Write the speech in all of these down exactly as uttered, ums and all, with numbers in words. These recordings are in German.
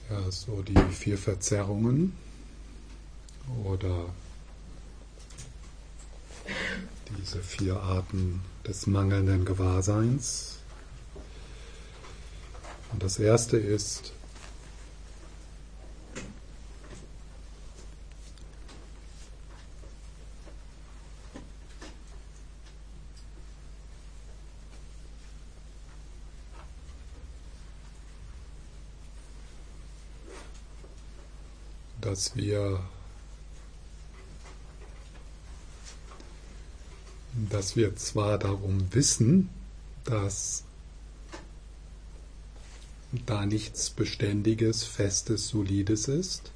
Ja, so die vier Verzerrungen oder diese vier Arten des mangelnden Gewahrseins. Und das erste ist dass wir, dass wir zwar darum wissen, dass da nichts Beständiges, Festes, Solides ist,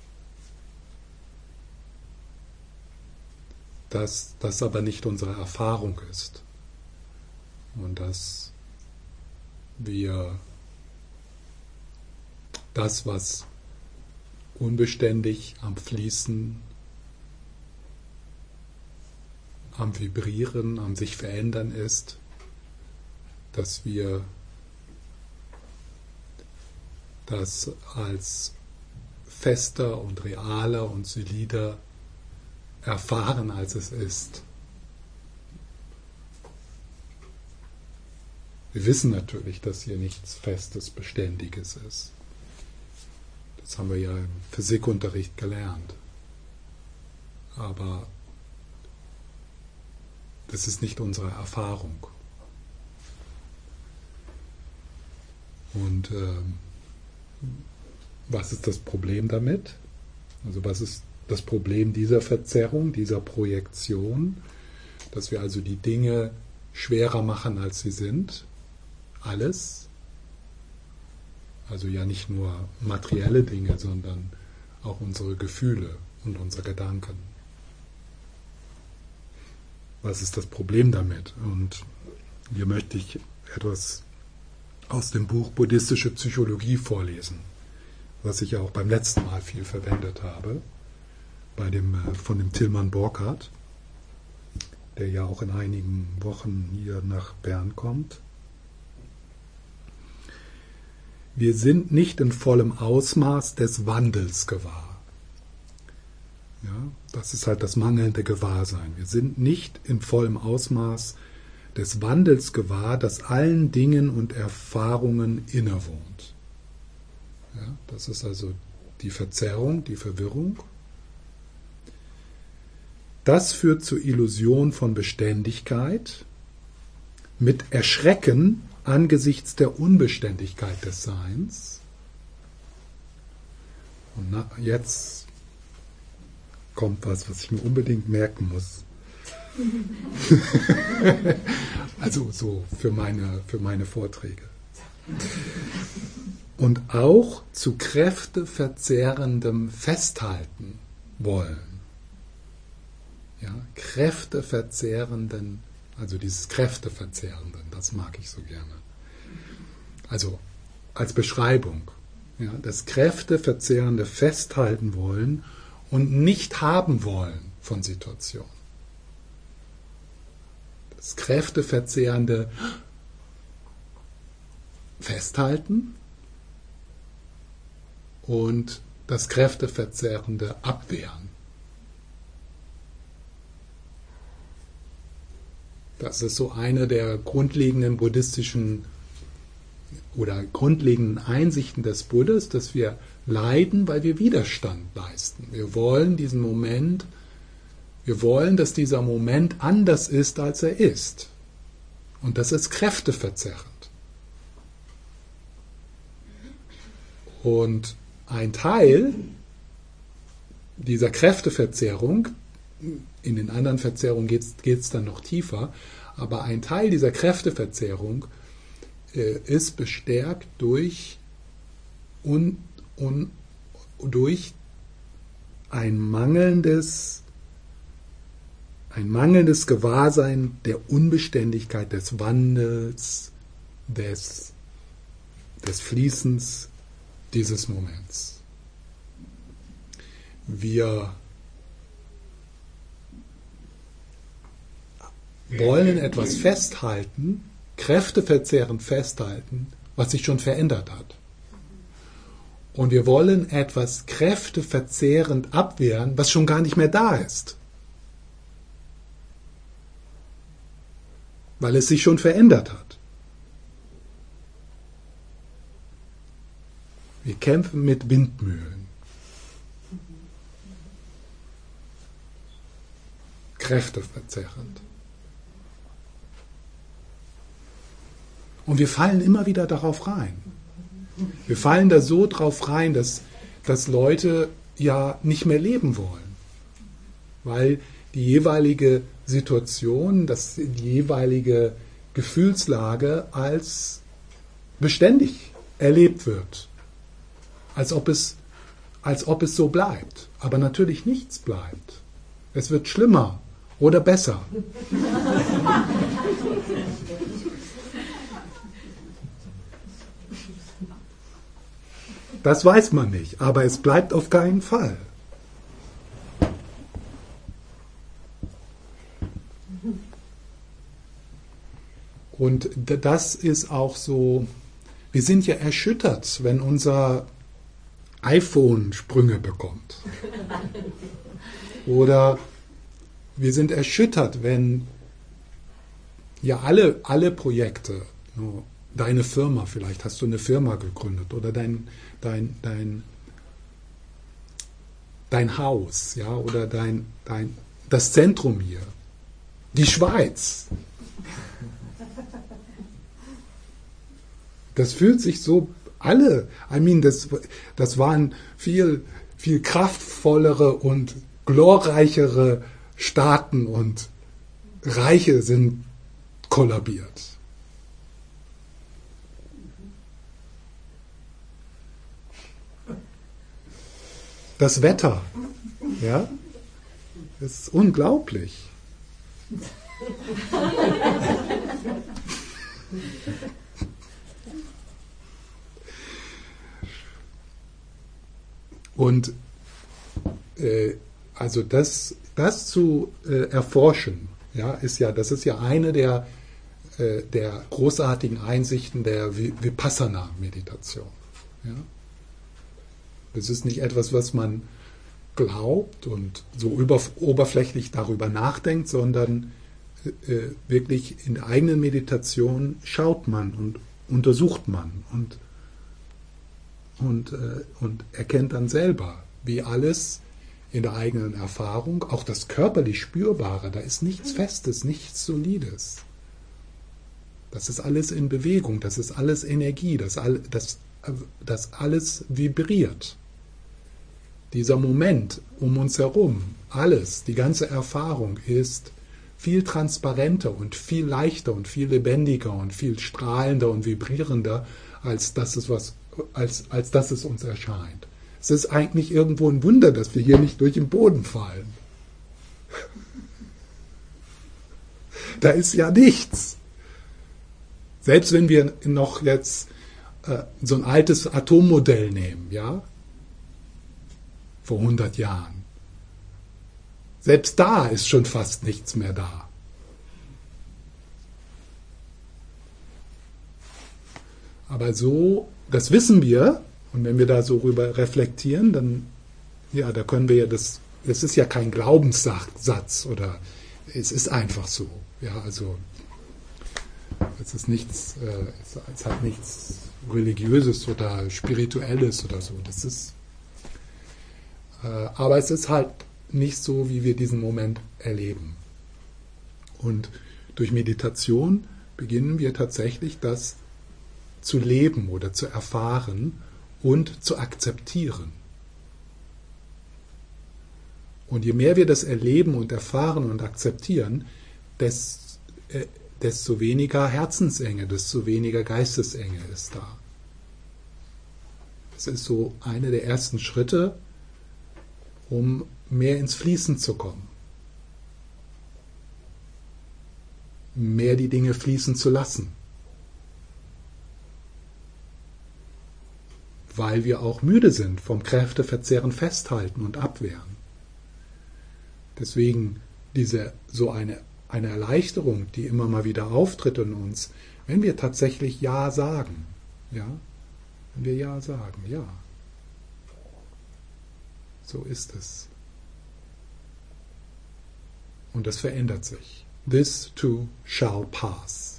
dass das aber nicht unsere Erfahrung ist und dass wir das, was unbeständig, am Fließen, am Vibrieren, am sich verändern ist, dass wir das als fester und realer und solider erfahren, als es ist. Wir wissen natürlich, dass hier nichts Festes, Beständiges ist. Das haben wir ja im Physikunterricht gelernt. Aber das ist nicht unsere Erfahrung. Und äh, was ist das Problem damit? Also was ist das Problem dieser Verzerrung, dieser Projektion? Dass wir also die Dinge schwerer machen, als sie sind. Alles. Also ja nicht nur materielle Dinge, sondern auch unsere Gefühle und unsere Gedanken. Was ist das Problem damit? Und hier möchte ich etwas aus dem Buch Buddhistische Psychologie vorlesen, was ich ja auch beim letzten Mal viel verwendet habe, bei dem, von dem Tilman Burkhardt, der ja auch in einigen Wochen hier nach Bern kommt. Wir sind nicht in vollem Ausmaß des Wandels gewahr. Ja, das ist halt das mangelnde Gewahrsein. Wir sind nicht in vollem Ausmaß des Wandels gewahr, das allen Dingen und Erfahrungen innewohnt. Ja, das ist also die Verzerrung, die Verwirrung. Das führt zur Illusion von Beständigkeit mit Erschrecken angesichts der Unbeständigkeit des Seins. Und na, jetzt kommt was, was ich mir unbedingt merken muss. Also so für meine, für meine Vorträge. Und auch zu kräfteverzehrendem Festhalten wollen. Ja, kräfteverzehrenden, also dieses Kräfteverzehrenden, das mag ich so gerne. Also als Beschreibung, ja, das kräfteverzehrende Festhalten wollen und nicht haben wollen von Situationen. Das kräfteverzehrende Festhalten und das kräfteverzehrende Abwehren. Das ist so eine der grundlegenden buddhistischen oder grundlegenden Einsichten des Buddhas, dass wir leiden, weil wir Widerstand leisten. Wir wollen diesen Moment, wir wollen, dass dieser Moment anders ist, als er ist. Und das ist kräfteverzerrend. Und ein Teil dieser Kräfteverzerrung, in den anderen Verzerrungen geht es dann noch tiefer, aber ein Teil dieser Kräfteverzerrung äh, ist bestärkt durch, un, un, durch ein mangelndes, ein mangelndes Gewahrsein der Unbeständigkeit, des Wandels, des, des Fließens dieses Moments. Wir wollen etwas festhalten, kräfteverzehrend festhalten, was sich schon verändert hat. Und wir wollen etwas kräfteverzehrend abwehren, was schon gar nicht mehr da ist. Weil es sich schon verändert hat. Wir kämpfen mit Windmühlen. Kräfteverzerrend. Und wir fallen immer wieder darauf rein. Wir fallen da so drauf rein, dass, dass Leute ja nicht mehr leben wollen. Weil die jeweilige Situation, das, die jeweilige Gefühlslage als beständig erlebt wird. Als ob es, als ob es so bleibt. Aber natürlich nichts bleibt. Es wird schlimmer oder besser. Das weiß man nicht, aber es bleibt auf keinen Fall. Und das ist auch so, wir sind ja erschüttert, wenn unser iPhone Sprünge bekommt. Oder wir sind erschüttert, wenn ja alle, alle Projekte, deine Firma, vielleicht hast du eine Firma gegründet oder dein, dein, dein, dein Haus, ja, oder dein, dein, das Zentrum hier, die Schweiz. Das fühlt sich so, alle, I mean, das, das waren viel, viel kraftvollere und glorreichere Staaten und Reiche sind kollabiert. Das Wetter, ja, ist unglaublich. Und äh, also das, das zu äh, erforschen, ja, ist ja, das ist ja eine der, äh, der großartigen Einsichten der Vipassana-Meditation. Ja. Das ist nicht etwas, was man glaubt und so über, oberflächlich darüber nachdenkt, sondern äh, wirklich in der eigenen Meditation schaut man und untersucht man und, und, äh, und erkennt dann selber, wie alles in der eigenen Erfahrung, auch das körperlich Spürbare, da ist nichts Festes, nichts Solides. Das ist alles in Bewegung, das ist alles Energie, das, all, das, das alles vibriert. Dieser Moment um uns herum, alles, die ganze Erfahrung ist viel transparenter und viel leichter und viel lebendiger und viel strahlender und vibrierender, als dass es, was, als, als dass es uns erscheint. Es ist eigentlich irgendwo ein Wunder, dass wir hier nicht durch den Boden fallen. Da ist ja nichts. Selbst wenn wir noch jetzt äh, so ein altes Atommodell nehmen, ja, vor hundert Jahren. Selbst da ist schon fast nichts mehr da. Aber so, das wissen wir, und wenn wir da so rüber reflektieren, dann, ja, da können wir ja das, es ist ja kein Glaubenssatz oder es ist einfach so. Ja, also es ist nichts, äh, es hat nichts Religiöses oder Spirituelles oder so. Das ist Aber es ist halt nicht so, wie wir diesen Moment erleben. Und durch Meditation beginnen wir tatsächlich das zu leben oder zu erfahren und zu akzeptieren. Und je mehr wir das erleben und erfahren und akzeptieren, desto, äh, desto weniger Herzensenge, desto weniger Geistesenge ist da. Das ist so einer der ersten Schritte, um mehr ins Fließen zu kommen. Mehr die Dinge fließen zu lassen. Weil wir auch müde sind vom Kräfteverzehren festhalten und abwehren. Deswegen diese so eine, eine Erleichterung, die immer mal wieder auftritt in uns, wenn wir tatsächlich Ja sagen. Ja? Wenn wir Ja sagen, ja. So ist es. Und das verändert sich. This too shall pass.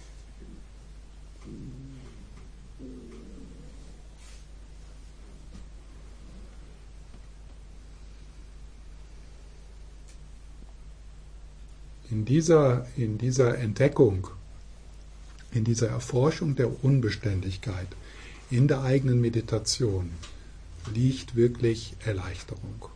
In dieser, in dieser Entdeckung, in dieser Erforschung der Unbeständigkeit, in der eigenen Meditation liegt wirklich Erleichterung.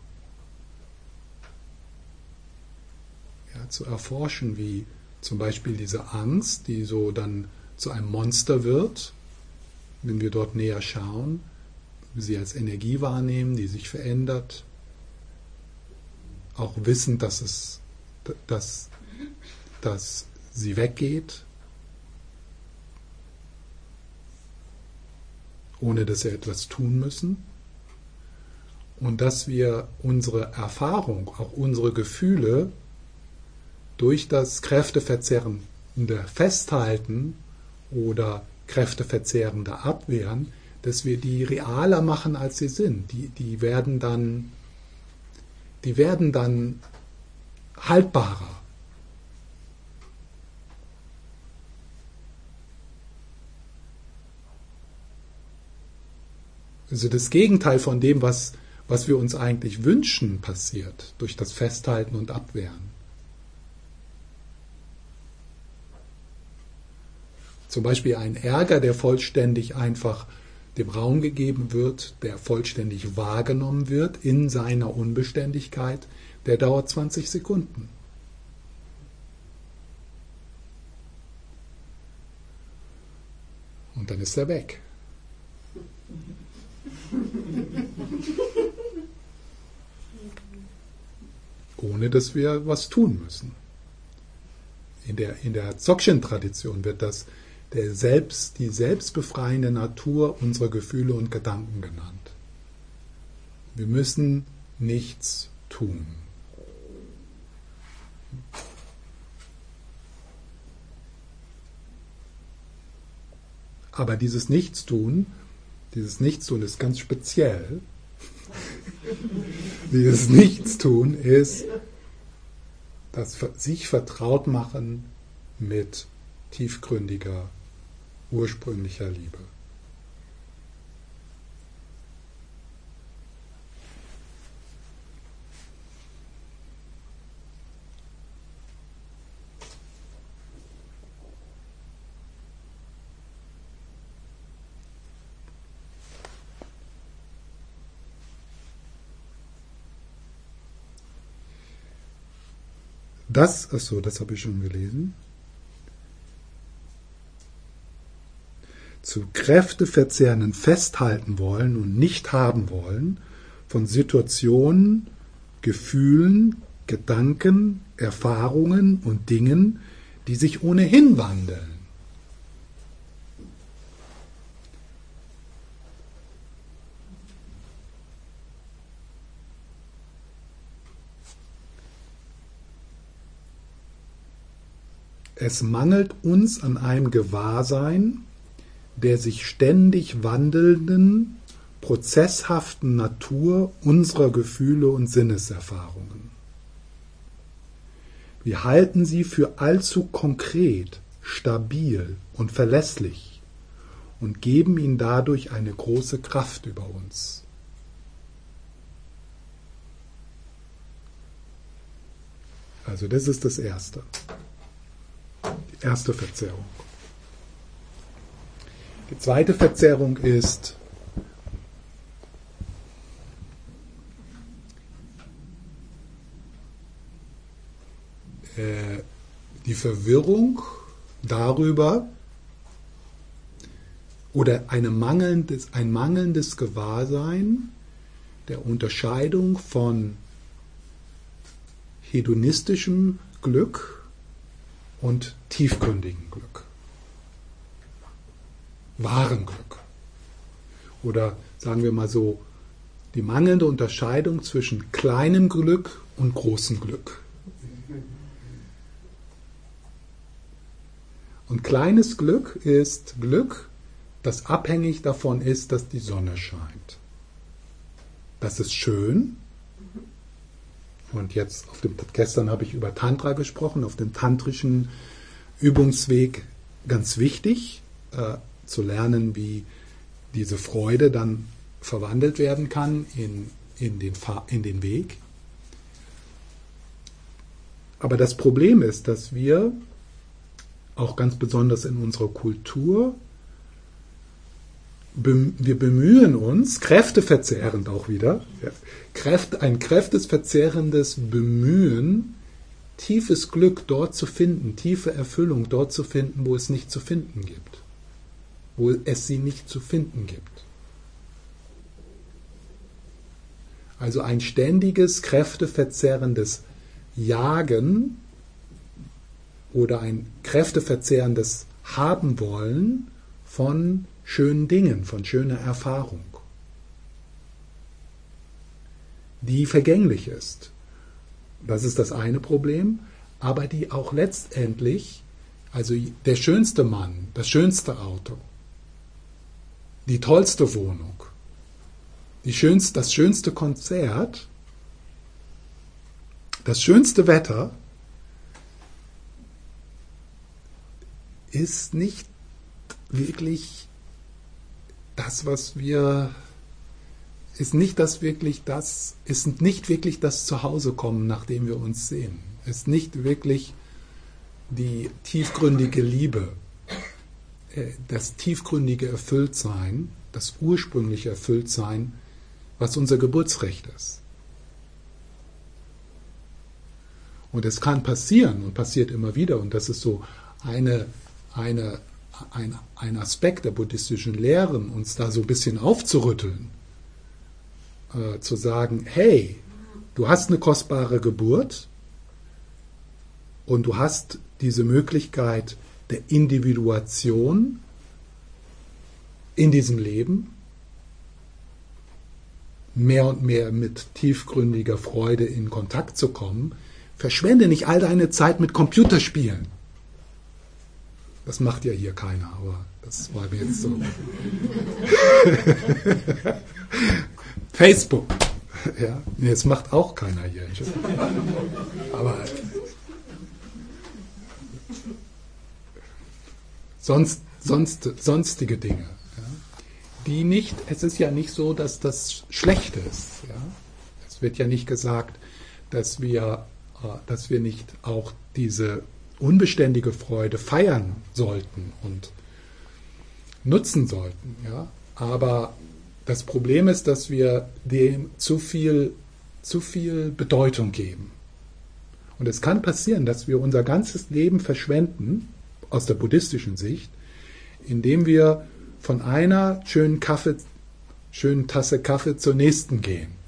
Ja, zu erforschen, wie zum Beispiel diese Angst, die so dann zu einem Monster wird, wenn wir dort näher schauen, sie als Energie wahrnehmen, die sich verändert, auch wissen, dass es, dass, dass sie weggeht, ohne dass wir etwas tun müssen, und dass wir unsere Erfahrung, auch unsere Gefühle durch das kräfteverzehrende Festhalten oder kräfteverzehrende Abwehren, dass wir die realer machen, als sie sind. Die, die werden dann, die werden dann haltbarer. Also das Gegenteil von dem, was, was wir uns eigentlich wünschen, passiert durch das Festhalten und Abwehren. Zum Beispiel ein Ärger, der vollständig einfach dem Raum gegeben wird, der vollständig wahrgenommen wird in seiner Unbeständigkeit, der dauert zwanzig Sekunden. Und dann ist er weg. Ohne dass wir was tun müssen. In der, in der Dzogchen-Tradition wird das der Selbst, die selbstbefreiende Natur unserer Gefühle und Gedanken genannt. Wir müssen nichts tun. Aber dieses Nichtstun, dieses Nichtstun ist ganz speziell. Dieses Nichtstun ist das sich vertraut machen mit tiefgründiger, ursprünglicher Liebe. Das, achso, das habe ich schon gelesen. Zu kräfteverzehrenden Festhalten wollen und nicht haben wollen von Situationen, Gefühlen, Gedanken, Erfahrungen und Dingen, die sich ohnehin wandeln. Es mangelt uns an einem Gewahrsein der sich ständig wandelnden, prozesshaften Natur unserer Gefühle und Sinneserfahrungen. Wir halten sie für allzu konkret, stabil und verlässlich und geben ihnen dadurch eine große Kraft über uns. Also das ist das Erste. Die erste Verzerrung. Die zweite Verzerrung ist äh, die Verwirrung darüber oder eine mangelndes, ein mangelndes Gewahrsein der Unterscheidung von hedonistischem Glück und tiefgründigem Glück. Wahren Glück. Oder sagen wir mal so, die mangelnde Unterscheidung zwischen kleinem Glück und großem Glück. Und kleines Glück ist Glück, das abhängig davon ist, dass die Sonne scheint. Das ist schön, Und jetzt, auf dem, gestern habe ich über Tantra gesprochen, auf dem tantrischen Übungsweg ganz wichtig, äh, zu lernen, wie diese Freude dann verwandelt werden kann in, in, den, in den Weg. Aber das Problem ist, dass wir auch ganz besonders in unserer Kultur, wir bemühen uns, kräfteverzehrend auch wieder, ja, Kräfte, ein kräfteverzehrendes Bemühen, tiefes Glück dort zu finden, tiefe Erfüllung dort zu finden, wo es nicht zu finden gibt, wo es sie nicht zu finden gibt. Also ein ständiges, kräfteverzehrendes Jagen oder ein kräfteverzehrendes Haben wollen von schönen Dingen, von schöner Erfahrung, die vergänglich ist. Das ist das eine Problem, aber die auch letztendlich, also der schönste Mann, das schönste Auto, die tollste Wohnung, die schönste, das schönste Konzert, das schönste Wetter ist nicht wirklich das, was wir, ist nicht das wirklich das, ist nicht wirklich das Zuhausekommen, nach dem wir uns sehen. Ist nicht wirklich die tiefgründige Liebe, das tiefgründige Erfülltsein, das ursprüngliche Erfülltsein, was unser Geburtsrecht ist. Und es kann passieren und passiert immer wieder, und das ist so eine, eine, ein, ein Aspekt der buddhistischen Lehren, uns da so ein bisschen aufzurütteln, äh, zu sagen, hey, du hast eine kostbare Geburt und du hast diese Möglichkeit der Individuation in diesem Leben, mehr und mehr mit tiefgründiger Freude in Kontakt zu kommen. Verschwende nicht all deine Zeit mit Computerspielen. Das macht ja hier keiner, aber das war mir jetzt so. Facebook. Ja, nee, das macht auch keiner hier. Aber sonst, sonst, sonstige Dinge. Ja, die nicht, es ist ja nicht so, dass das schlecht ist. Ja? Es wird ja nicht gesagt, dass wir, dass wir nicht auch diese unbeständige Freude feiern sollten und nutzen sollten. Ja? Aber das Problem ist, dass wir dem zu viel, zu viel Bedeutung geben. Und es kann passieren, dass wir unser ganzes Leben verschwenden, aus der buddhistischen Sicht, indem wir von einer schönen Kaffee, schönen Tasse Kaffee zur nächsten gehen.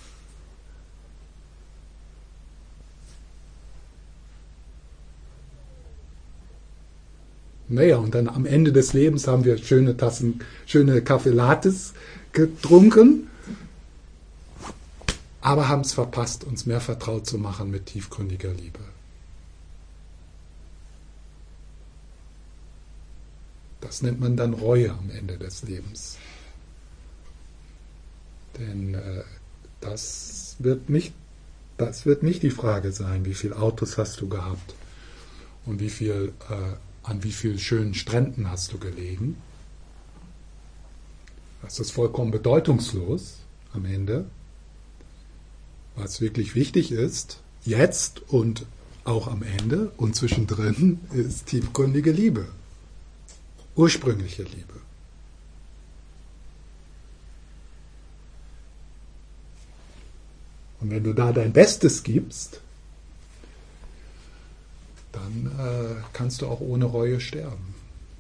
Naja, und dann am Ende des Lebens haben wir schöne Tassen, schöne Kaffee-Lattes getrunken, aber haben es verpasst, uns mehr vertraut zu machen mit tiefgründiger Liebe. Das nennt man dann Reue am Ende des Lebens. Denn äh, das wird nicht, das wird nicht die Frage sein, wie viele Autos hast du gehabt und wie viel, äh, an wie vielen schönen Stränden hast du gelegen. Das ist vollkommen bedeutungslos am Ende. Was wirklich wichtig ist, jetzt und auch am Ende und zwischendrin, ist tiefgründige Liebe. Ursprüngliche Liebe. Und wenn du da dein Bestes gibst, dann äh, kannst du auch ohne Reue sterben.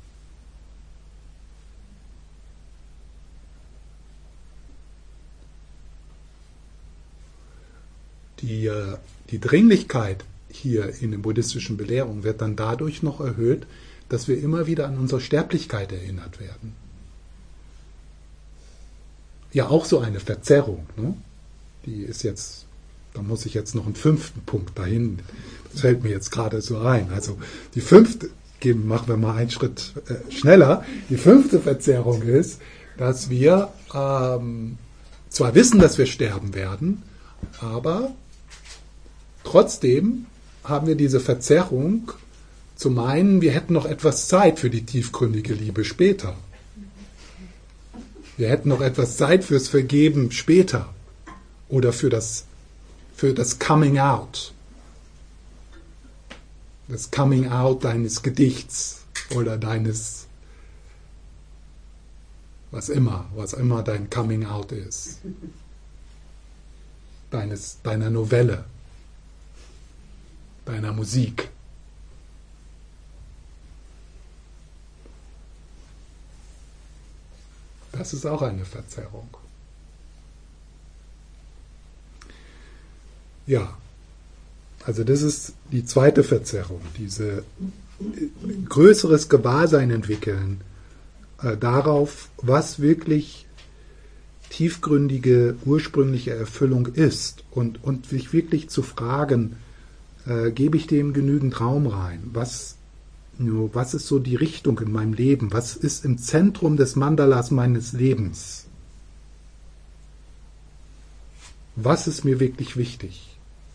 Die, äh, die Dringlichkeit hier in den buddhistischen Belehrungen wird dann dadurch noch erhöht, dass wir immer wieder an unsere Sterblichkeit erinnert werden. Ja, auch so eine Verzerrung. Ne? Die ist jetzt, da muss ich jetzt noch einen fünften Punkt dahin, das fällt mir jetzt gerade so ein. Also die fünfte, geben, machen wir mal einen Schritt äh, schneller, die fünfte Verzerrung ist, dass wir ähm, zwar wissen, dass wir sterben werden, Aber trotzdem haben wir diese Verzerrung, zu meinen, wir hätten noch etwas Zeit für die tiefgründige Liebe später. Wir hätten noch etwas Zeit fürs Vergeben später oder für das, für das Coming Out. Das Coming Out deines Gedichts oder deines, was immer, was immer dein Coming Out ist. Deines, deiner Novelle, deiner Musik. Das ist auch eine Verzerrung. Ja, also das ist die zweite Verzerrung, diese größeres Gewahrsein entwickeln äh, darauf, was wirklich tiefgründige, ursprüngliche Erfüllung ist und, und sich wirklich zu fragen, äh, gebe ich dem genügend Raum rein? Was Was ist so die Richtung in meinem Leben? Was ist im Zentrum des Mandalas meines Lebens? Was ist mir wirklich wichtig?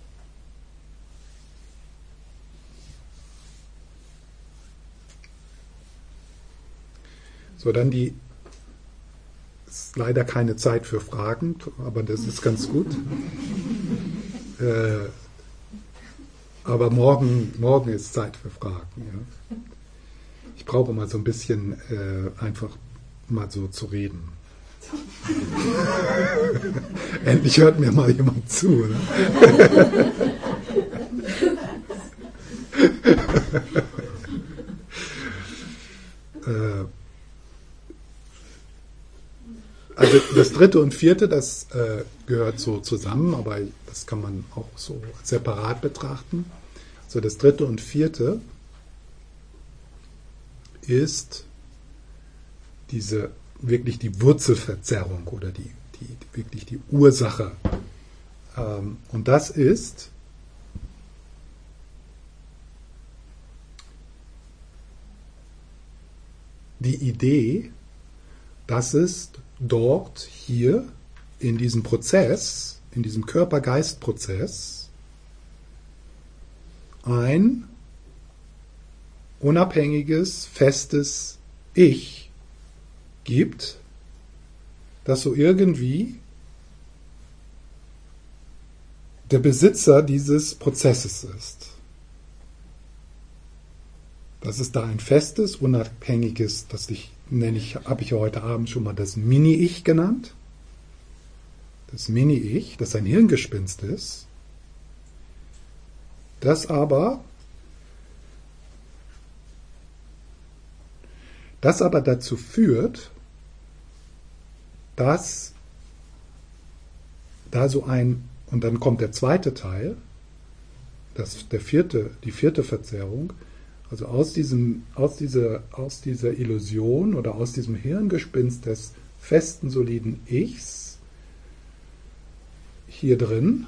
So, dann die, ist leider keine Zeit für Fragen, aber das ist ganz gut. äh, aber morgen, morgen ist Zeit für Fragen. Ja. Ich brauche mal so ein bisschen äh, einfach mal so zu reden. Endlich hört mir mal jemand zu. Ne? äh, also das dritte und vierte, das äh, gehört so zusammen, aber das kann man auch so separat betrachten. So, das dritte und vierte ist diese wirklich die Wurzelverzerrung oder die, die wirklich die Ursache. Ähm, und das ist die Idee, dass es dort, hier, in diesem Prozess, in diesem Körper-Geist-Prozess, ein unabhängiges, festes Ich gibt, das so irgendwie der Besitzer dieses Prozesses ist. Dass es da ein festes, unabhängiges, das ich nenne ich, habe ich heute Abend schon mal das Mini-Ich genannt. Das Mini-Ich, das ein Hirngespinst ist, das aber, das aber dazu führt, dass da so ein, und dann kommt der zweite Teil, das, der vierte, die vierte Verzerrung, also aus, diesem, aus, dieser, aus dieser Illusion oder aus diesem Hirngespinst des festen, soliden Ichs hier drin,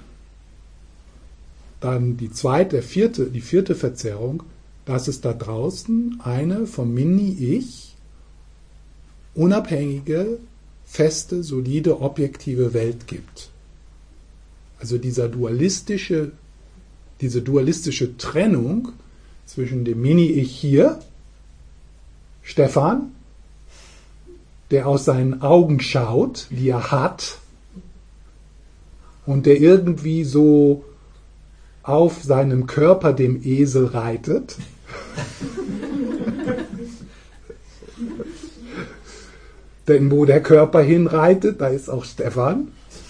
dann die zweite, vierte, die vierte Verzerrung, dass es da draußen eine vom Mini-Ich unabhängige, feste, solide, objektive Welt gibt. Also dieser dualistische, diese dualistische Trennung zwischen dem Mini-Ich hier, Stefan, der aus seinen Augen schaut, die er hat, und der irgendwie so auf seinem Körper dem Esel reitet. Denn wo der Körper hinreitet, da ist auch Stefan.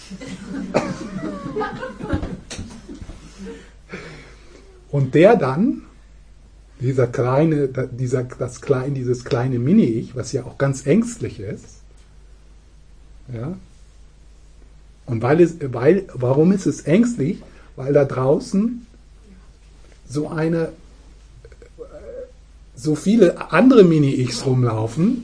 Und der dann, dieser kleine, dieser, das kleine, dieses kleine Mini-Ich, was ja auch ganz ängstlich ist, ja, und weil es, weil, warum ist es ängstlich? Weil da draußen so eine, so viele andere Mini-Ichs rumlaufen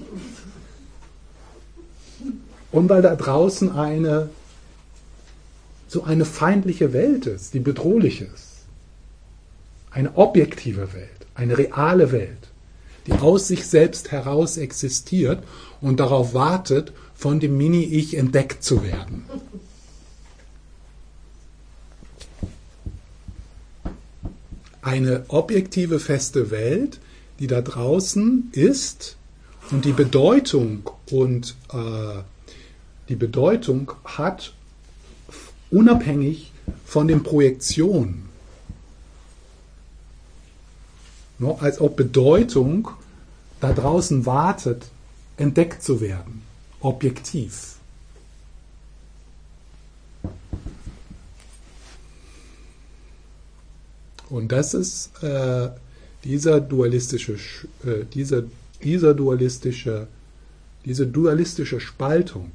und weil da draußen eine, so eine feindliche Welt ist, die bedrohlich ist. Eine objektive Welt, eine reale Welt, die aus sich selbst heraus existiert und darauf wartet, von dem Mini-Ich entdeckt zu werden. eine objektive, feste Welt, die da draußen ist und die Bedeutung und äh, die Bedeutung hat unabhängig von den Projektionen. No, als ob Bedeutung da draußen wartet, entdeckt zu werden, objektiv. Und das ist äh, dieser dualistische, äh, dieser, dieser dualistische, diese dualistische Spaltung,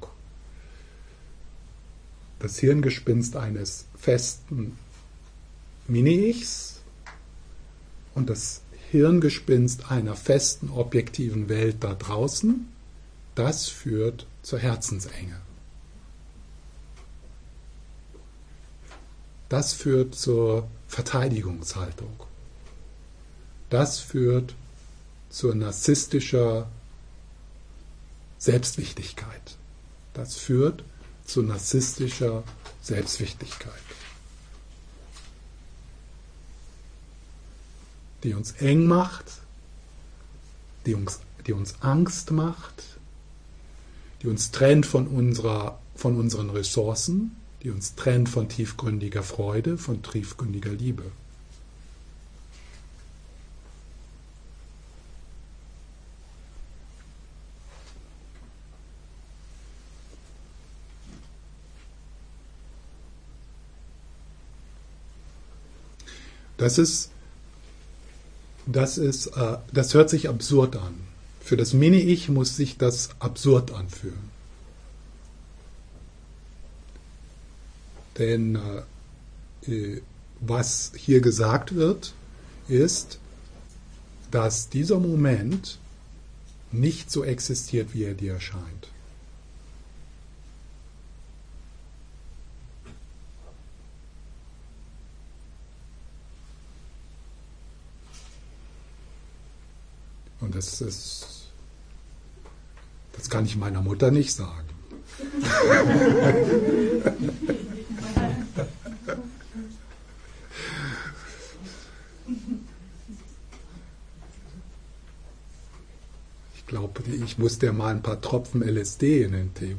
das Hirngespinst eines festen Mini-Ichs und das Hirngespinst einer festen, objektiven Welt da draußen, das führt zur Herzensenge. Das führt zur Verteidigungshaltung. Das führt zur narzisstischer Selbstwichtigkeit. Das führt zu narzisstischer Selbstwichtigkeit, die uns eng macht, die uns, die uns Angst macht, die uns trennt von, unserer, von unseren Ressourcen, die uns trennt von tiefgründiger Freude, von tiefgründiger Liebe. Das ist, das ist, äh, das hört sich absurd an. Für das Mini-Ich muss sich das absurd anfühlen. Denn äh, was hier gesagt wird, ist, dass dieser Moment nicht so existiert, wie er dir erscheint. Und das ist, das kann ich meiner Mutter nicht sagen. Ich glaube, ich muss dir mal ein paar Tropfen L S D in den Tee.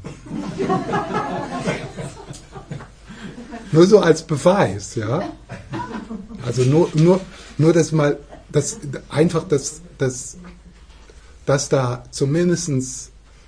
Nur so als Beweis, ja. Also nur, nur, nur das mal, das einfach das, das, dass da zumindest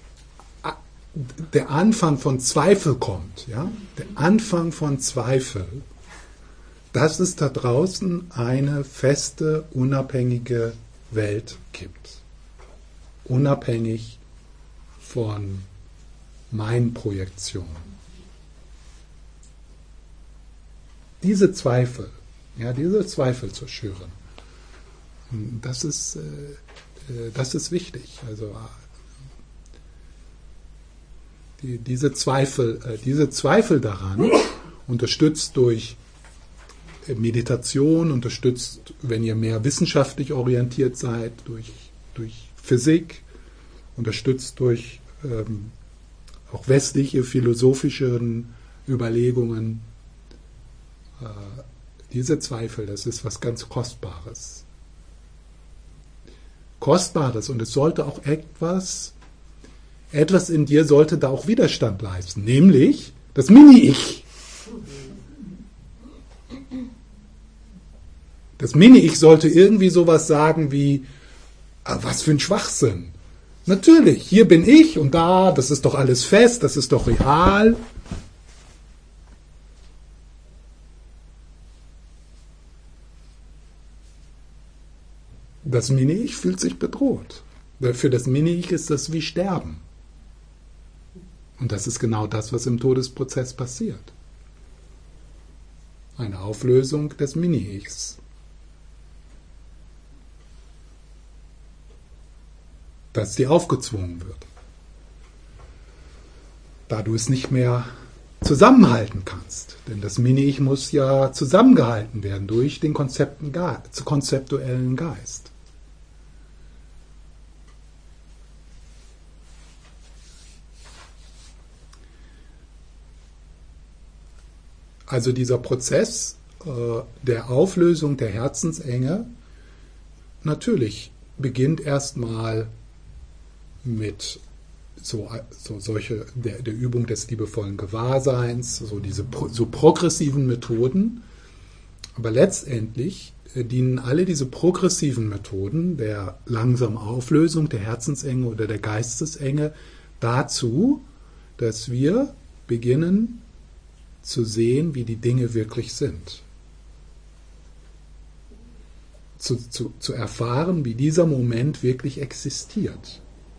der Anfang von Zweifel kommt, ja, der Anfang von Zweifel, dass es da draußen eine feste, unabhängige Welt gibt. Unabhängig von meinen Projektionen. Diese Zweifel, ja, diese Zweifel zu schüren, das ist, äh, das ist wichtig. Also die, diese Zweifel, äh, diese Zweifel daran, unterstützt durch Meditation, unterstützt, wenn ihr mehr wissenschaftlich orientiert seid, durch, durch Physik, unterstützt durch ähm, auch westliche philosophische Überlegungen. Äh, diese Zweifel, das ist was ganz Kostbares. Kostbares, und es sollte auch etwas, etwas in dir sollte da auch Widerstand leisten, nämlich das Mini-Ich. Das Mini-Ich sollte irgendwie sowas sagen wie, ah, was für ein Schwachsinn. Natürlich, hier bin ich und da, das ist doch alles fest, das ist doch real. Das Mini-Ich fühlt sich bedroht. Für das Mini-Ich ist das wie Sterben. Und das ist genau das, was im Todesprozess passiert. Eine Auflösung des Mini-Ichs. Das dir aufgezwungen wird. Da du es nicht mehr zusammenhalten kannst. Denn das Mini-Ich muss ja zusammengehalten werden durch den Konzepten, konzeptuellen Geist. Also dieser Prozess äh, der Auflösung der Herzensenge natürlich beginnt erstmal mit so, so solche der, der Übung des liebevollen Gewahrseins, so diese so progressiven Methoden. Aber letztendlich dienen alle diese progressiven Methoden der langsamen Auflösung der Herzensenge oder der Geistesenge dazu, dass wir beginnen zu sehen, wie die Dinge wirklich sind. Zu, zu, zu erfahren, wie dieser Moment wirklich existiert.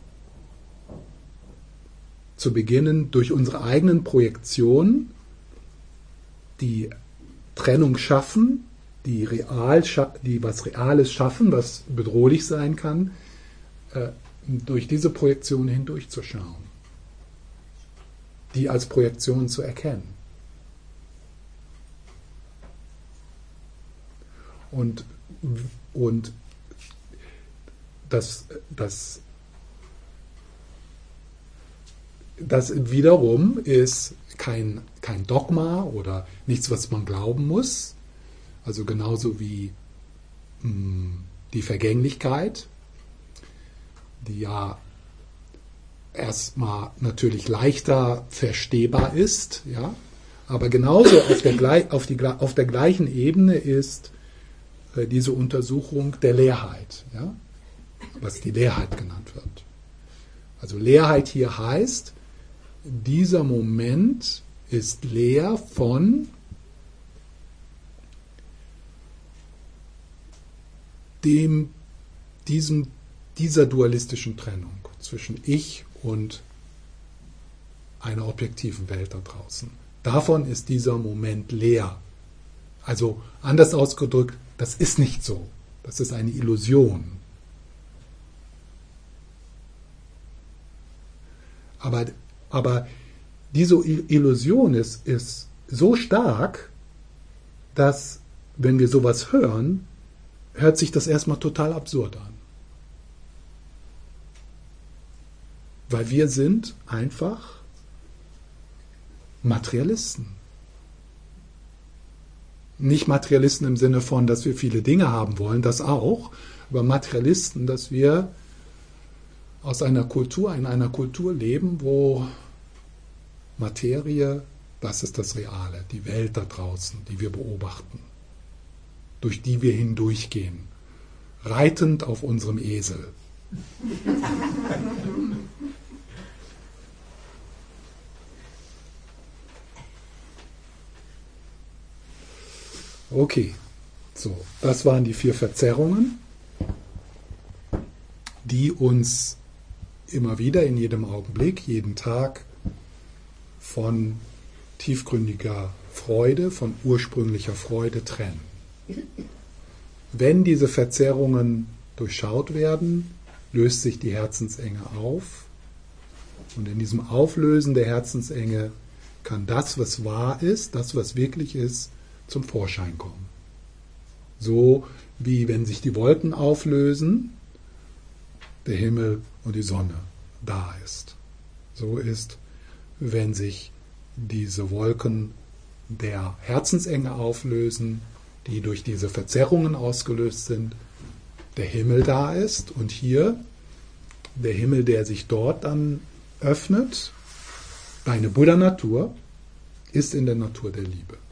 Zu beginnen, durch unsere eigenen Projektionen die Trennung schaffen, die, real, die was Reales schaffen, was bedrohlich sein kann, äh, durch diese Projektion hindurchzuschauen. Die als Projektion zu erkennen. Und, und das, das, das wiederum ist kein, kein Dogma oder nichts, was man glauben muss. Also genauso wie mh, die Vergänglichkeit, die ja erstmal natürlich leichter verstehbar ist, ja, aber genauso auf der, auf die, auf der gleichen Ebene ist äh, diese Untersuchung der Leerheit, ja, was die Leerheit genannt wird. Also Leerheit hier heißt, dieser Moment ist leer von dem, diesem, dieser dualistischen Trennung zwischen Ich und einer objektiven Welt da draußen. Davon ist dieser Moment leer. Also anders ausgedrückt, das ist nicht so. Das ist eine Illusion. Aber, aber diese Illusion ist, ist so stark, dass, wenn wir sowas hören, hört sich das erstmal total absurd an. Weil wir sind einfach Materialisten. Nicht Materialisten im Sinne von, dass wir viele Dinge haben wollen, das auch, aber Materialisten, dass wir aus einer Kultur, in einer Kultur leben, wo Materie, das ist das Reale, die Welt da draußen, die wir beobachten, durch die wir hindurchgehen, reitend auf unserem Esel. Okay, so, das waren die vier Verzerrungen, die uns immer wieder in jedem Augenblick, jeden Tag von tiefgründiger Freude, von ursprünglicher Freude trennen. Wenn diese Verzerrungen durchschaut werden, löst sich die Herzensenge auf und in diesem Auflösen der Herzensenge kann das, was wahr ist, das, was wirklich ist, zum Vorschein kommen. So wie wenn sich die Wolken auflösen, der Himmel und die Sonne da ist. So ist, wenn sich diese Wolken der Herzensenge auflösen, die durch diese Verzerrungen ausgelöst sind, der Himmel da ist und hier der Himmel, der sich dort dann öffnet, deine Buddha-Natur ist in der Natur der Liebe.